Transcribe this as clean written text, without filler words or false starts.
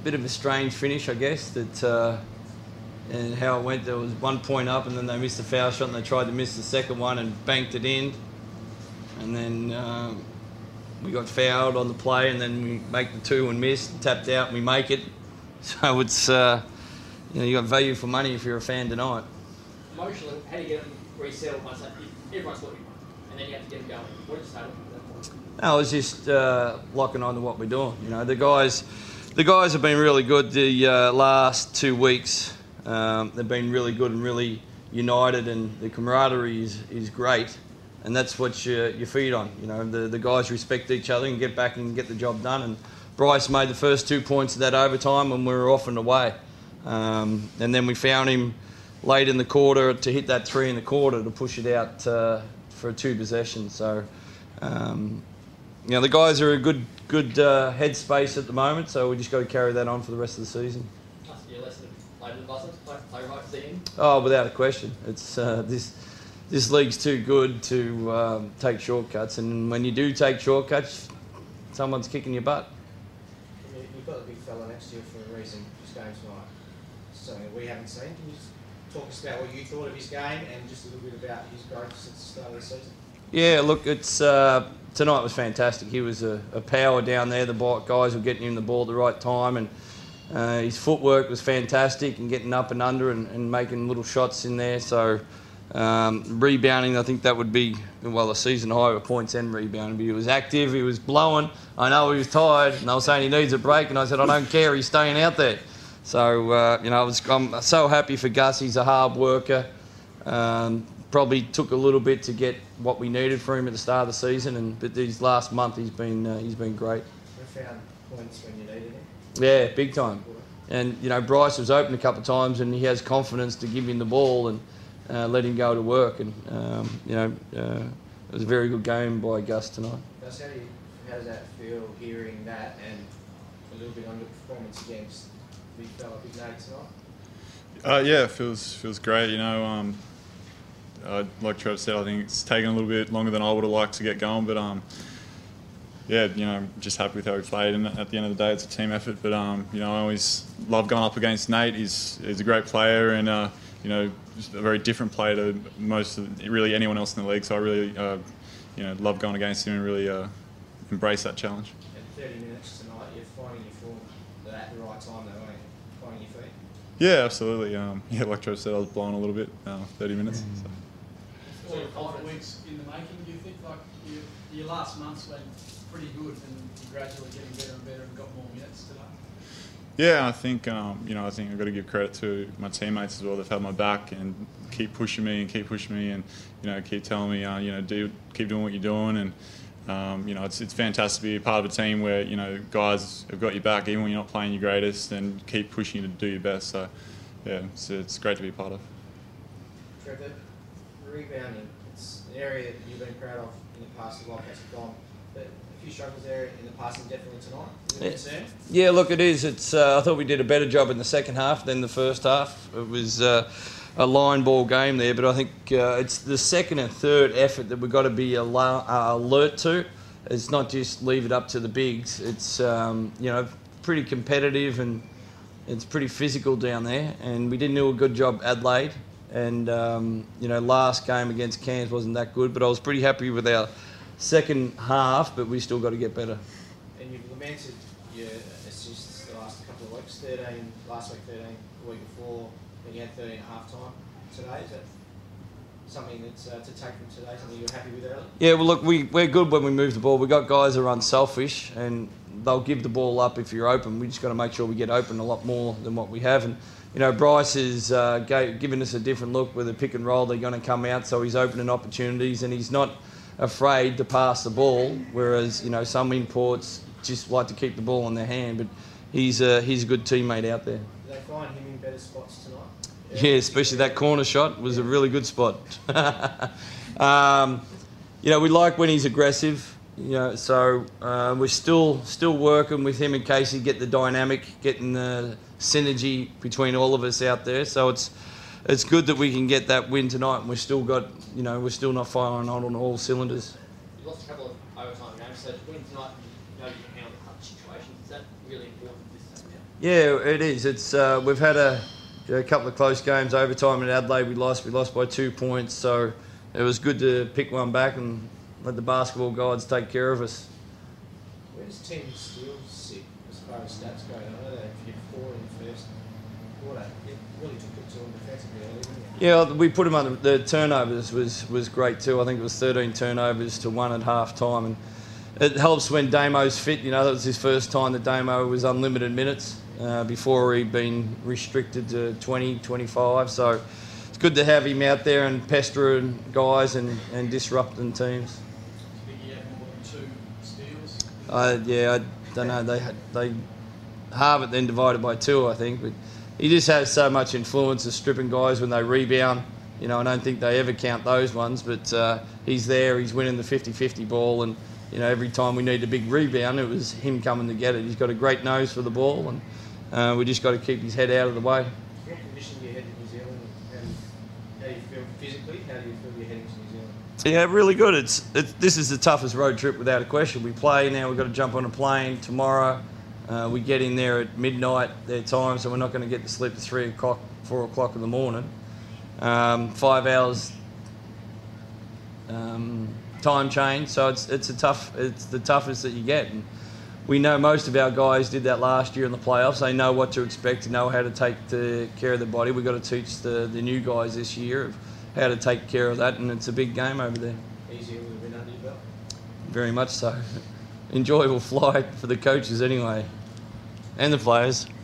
bit of a strange finish, I guess, that and how it went. There was 1 point up, and then they missed the foul shot, and they tried to miss the second one and banked it in. And then we got fouled on the play, and then we make the 2 and miss, tapped out, and we make it. So it's, you got value for money if you're a fan tonight. Emotionally, how do you get them resettled once everyone's looking, and then you have to get them going? What did you say at that point? No, it's just locking on to what we're doing. The guys have been really good the last 2 weeks. They've been really good and really united, and the camaraderie is great, and that's what you feed on. The guys respect each other and get back and get the job done. And Bryce made the first 2 points of that overtime when we were off and away, and then we found him late in the quarter to hit that 3 in the quarter to push it out for 2 possessions. So. The guys are a good headspace at the moment, so we just got to carry that on for the rest of the season. Must be a lesson of play right to the end. Oh, without a question. It's this league's too good to take shortcuts, and when you do take shortcuts, someone's kicking your butt. You've got the big fella next to you for a reason. His game tonight, something we haven't seen. Can you just talk us about what you thought of his game and just a little bit about his growth since the start of the season? Yeah, look, it's tonight was fantastic. He was a power down there. The guys were getting him the ball at the right time, and his footwork was fantastic and getting up and under and making little shots in there. So rebounding, I think that would be, a season high of points and rebounding. But he was active, he was blowing. I know he was tired, and they were saying he needs a break, and I said, I don't care, he's staying out there. So, I'm so happy for Gus. He's a hard worker. Probably took a little bit to get what we needed for him at the start of the season, but these last month he's been great. We found points when you needed him. Yeah, big time. And Bryce was open a couple of times, and he has confidence to give him the ball and let him go to work. And it was a very good game by Gus tonight. Gus, how does that feel hearing that and a little bit underperformance against big fella, Big Nate tonight? Yeah, it feels great. Like Trev said, I think it's taken a little bit longer than I would have liked to get going, but just happy with how we played. And at the end of the day, it's a team effort. But I always love going up against Nate. He's a great player, and just a very different player to really anyone else in the league. So I really love going against him and really embrace that challenge. At 30 minutes tonight, you're finding your form at the right time, though, aren't you? Finding your feet. Yeah, absolutely. Like Trev said, I was blowing a little bit, 30 minutes. So. 4 or 5 weeks in the making, do you think? Like your last months went pretty good, and you're gradually getting better and better and got more minutes today? Yeah, I think I think I've got to give credit to my teammates as well. They've had my back and keep pushing me, and keep telling me keep doing what you're doing, and it's fantastic to be a part of a team where guys have got your back even when you're not playing your greatest, and keep pushing you to do your best. So yeah, it's great to be a part of. Trevor, rebounding, it's an area that you've been proud of in the past. The Wildcats have gone, but a few struggles there in the past, and definitely tonight. Is it a concern? Yeah, look, it is. It's. I thought we did a better job in the second half than the first half. It was a line ball game there, but I think it's the second and third effort that we've got to be alert to. It's not just leave it up to the bigs. It's pretty competitive, and it's pretty physical down there. And we didn't do a good job Adelaide. And, last game against Cairns wasn't that good, but I was pretty happy with our second half, but we still got to get better. And you've lamented your assists the last couple of weeks, 13 last week, 13 the week before, and you had 13 at half time today. Is that something that's to take from today, something you're happy with early? Yeah, well, look, we're good when we move the ball. We've got guys that are unselfish, and they'll give the ball up if you're open. We just got to make sure we get open a lot more than what we have. And Bryce is giving us a different look with a pick and roll. They're going to come out, so he's opening opportunities, and he's not afraid to pass the ball, whereas some imports just like to keep the ball in their hand. But he's a good teammate out there. Do they find him in better spots tonight? Yeah, especially that corner shot was a really good spot. We like when he's aggressive. So we're still working with him in case he get the dynamic, getting the synergy between all of us out there. So it's good that we can get that win tonight, and we're still not firing on all cylinders. You lost a couple of overtime games, so to win tonight, you can handle the clutch situations. Is that really important this time? Yeah, it is. It's we've had a couple of close games. Overtime in Adelaide, we lost. We lost by 2 points, so it was good to pick one back and let the basketball gods take care of us. Where does Team Steele sit as far as stats go? I know that if you're 4 in the first quarter, it really took it to them defensively early, didn't it? Yeah, we put him under. The turnovers was great too. I think it was 13 turnovers to 1 at half time, and it helps when Damo's fit. You know, that was his first time that Damo was unlimited minutes. Before he'd been restricted to 20, 25. So it's good to have him out there and pestering guys and disrupting teams. Do you think he had more than 2 steals? Yeah, I don't know. They halve it then divided by 2, I think. But he just has so much influence of stripping guys when they rebound. You know, I don't think they ever count those ones. But he's there. He's winning the 50-50 ball. And, you know, every time we need a big rebound, it was him coming to get it. He's got a great nose for the ball. And we just got to keep his head out of the way. What condition do you head to New Zealand? And how do you feel physically? How do you feel you're heading to New Zealand? Yeah, really good. This is the toughest road trip without a question. We play now. We've got to jump on a plane tomorrow. We get in there at midnight their time, so we're not going to get to sleep at 3 o'clock, 4 o'clock in the morning. 5 hours time change, so it's the toughest that you get. And we know most of our guys did that last year in the playoffs. They know what to expect, to know how to take care of the body. We've got to teach the new guys this year of how to take care of that, and it's a big game over there. Easier with a win under your belt? Very much so. Enjoyable flight for the coaches anyway, and the players.